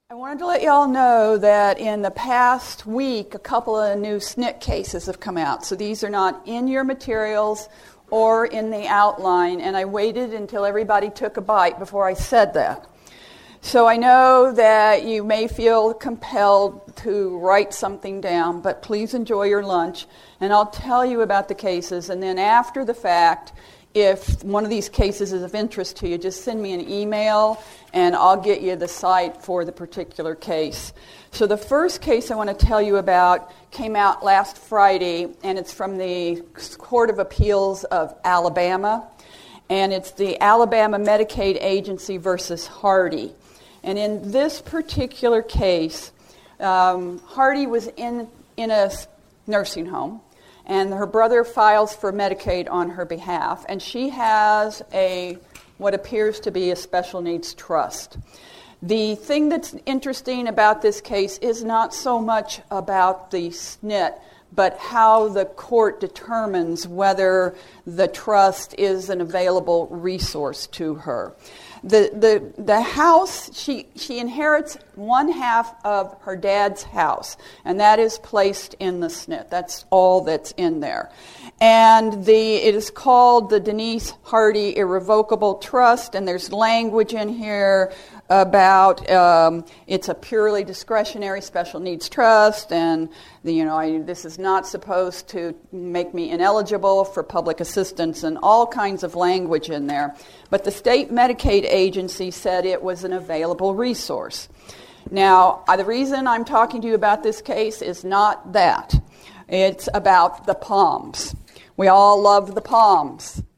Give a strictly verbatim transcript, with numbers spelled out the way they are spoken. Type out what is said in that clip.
I wanted to let y'all know that in the past week, a couple of new S N C cases have come out. So these are not in your materials or in the outline, and I waited until everybody took a bite before I said that. So I know that you may feel compelled to write something down, but please enjoy your lunch, and I'll tell you about the cases, and then after the fact, if one of these cases is of interest to you, just send me an email and I'll get you the site for the particular case. So the first case I want to tell you about came out last Friday, and it's from the Court of Appeals of Alabama, and it's the Alabama Medicaid Agency versus Hardy. And in this particular case, um, Hardy was in, in a nursing home, and her brother files for Medicaid on her behalf, and she has a what appears to be a special needs trust. The thing that's interesting about this case is not so much about the S N C, but how the court determines whether the trust is an available resource to her. The the the house, she she inherits one half of her dad's house, and that is placed in the S N C. That's all that's in there. And the it is called the Denise Hardy Irrevocable Trust, and there's language in here about um, it's a purely discretionary special needs trust, and the, you know I, this is not supposed to make me ineligible for public assistance, and all kinds of language in there. But the state Medicaid agency said it was an available resource. Now, uh, the reason I'm talking to you about this case is not that. It's about the Palms. We all love the Palms.